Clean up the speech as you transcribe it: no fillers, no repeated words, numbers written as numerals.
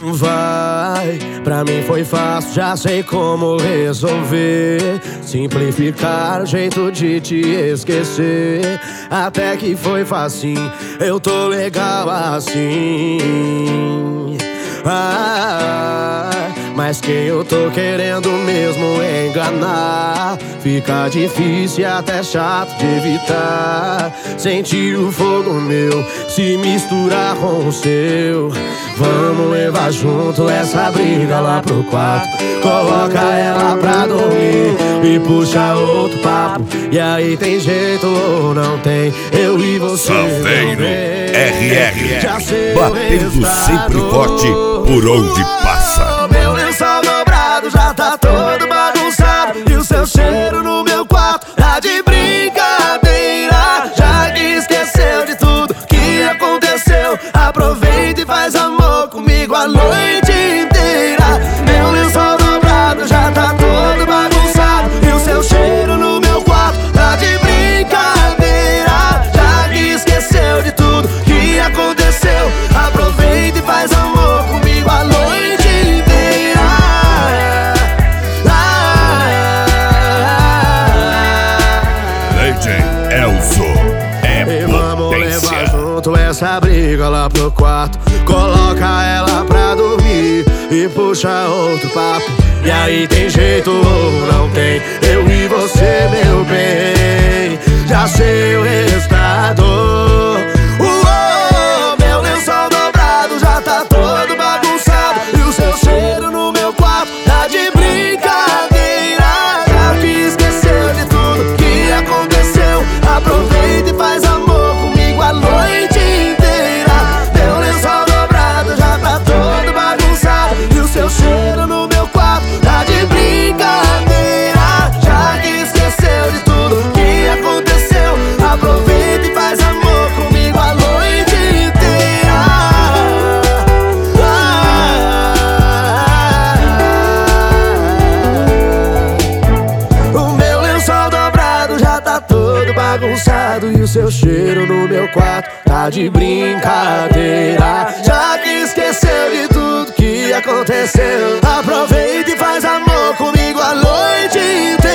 Vai, pra mim foi fácil, já sei como resolver. Simplificar o jeito de te esquecer. Até que foi facinho, eu tô legal assim. Mas quem eu tô querendo mesmo enganar, fica difícil e até chato de evitar. Sentir o fogo meu se misturar com o seu. Vamos levar junto essa briga lá pro quarto. Coloca ela pra dormir e puxa outro papo. E aí tem jeito ou não tem, eu e você. Saveiro RR, batendo sempre forte por onde passa. Meu lençol dobrado já tá todo bagunçado e o seu cheiro no meu quarto tá de brincadeira. Já que esqueceu de tudo que aconteceu, aproveita e faz amor comigo a noite inteira. Meu lençol dobrado já tá todo bagunçado e o seu cheiro no meu quarto tá de brincadeira. Já que esqueceu de tudo que aconteceu, aproveita e faz amor comigo a noite inteira. DJ Elzo é Vamos levar potência. junto essa briga lá pro quarto. Coloca ela pra dormir e puxa outro papo. E aí tem jeito ou não tem, eu e você, meu bem. Já sei o resultado. Meu lençol dobrado já tá todo bagunçado e o seu cheiro no meu quarto tá de brincadeira. Já que esqueceu de tudo que aconteceu, aproveita e faz amor comigo a noite inteira. Meu lençol dobrado já tá todo bagunçado e o seu cheiro no meu quarto tá de brincadeira. Já que esqueceu de tudo que aconteceu, aproveita e faz amor comigo a noite inteira. O meu lençol dobrado já tá todo bagunçado e o seu cheiro no meu quarto tá de brincadeira. Já que esqueceu de tudo que aconteceu, aproveita e faz amor comigo a noite inteira.